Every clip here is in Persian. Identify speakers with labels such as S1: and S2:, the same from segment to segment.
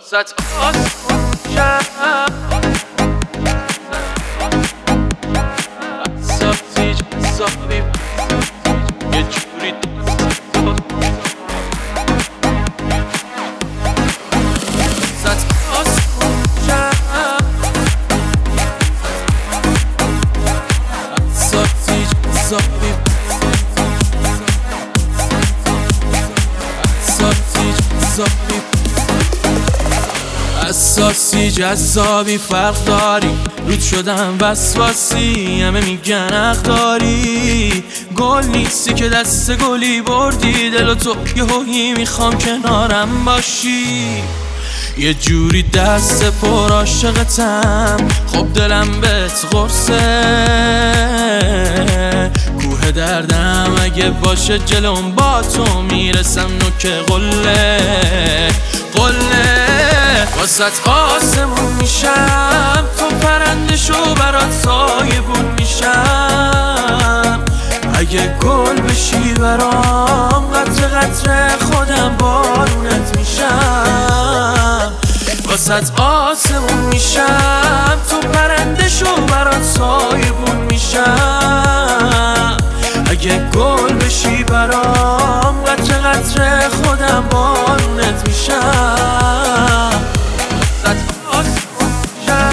S1: واسط آسمون شب احساسی جذابی یه جوری واسط آسمون شب احساسی جذابی اساسی جذابی فرق داری رود شدم وسواسی همه میگن حق داری گل نیستی که دست گلی بردی دل و تو یهویی میخوام کنارم باشی یه جوری دست پر عاشقتم خب دلم بهت قرصه کوه دردم اگه باشه جلوم با تو میرسم نوک قله واسط آسمون میشم تو پرنده شو برات سایبون میشم اگه گل بشی برام قطره قطره خودم بارونت میشم واسط آسمون میشم تو پرنده شو برات سایبون میشم اگه گل بشی برام قطره قطره خودم بارونت میشم واسط آسمون میشم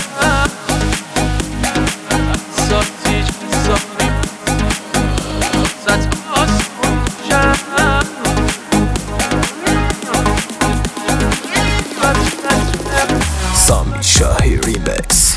S1: احساسی جذابی واسط آسمون میشم
S2: سامی شاهی ریمکس.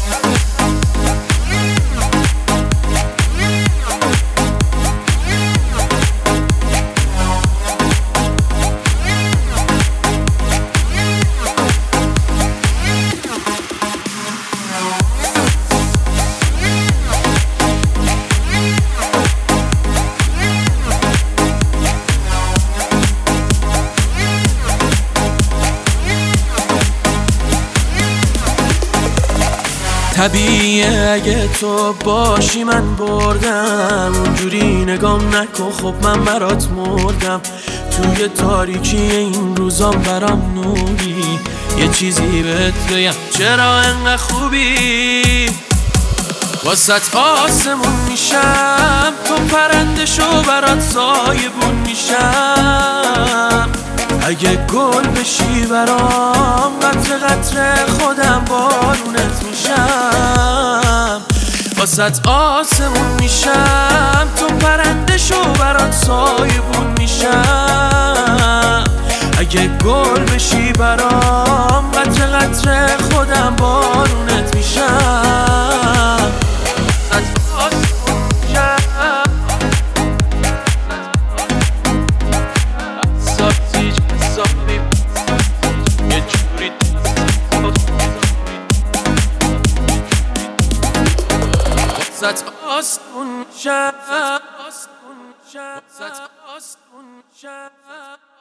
S1: طبیعیه اگه تو باشی من بردم اونجوری نگام نکن خب من برات مردم توی تاریکی این روزام برام نوری یه چیزی بهت بگم چرا انقدر خوبی واسط آسمون میشم تو پرنده شو برات سایبون میشم اگه گل بشی برام قطره قطره خودم بارونت میشم واسط آسمون میشم تو پرنده شو برات سایبون میشم اگه گل بشی برام قطره قطره خودم بارونت میشم واسط آسمون میشم احساسی جذابی یه جوری واسط آسمون میشم واسط آسمون میشم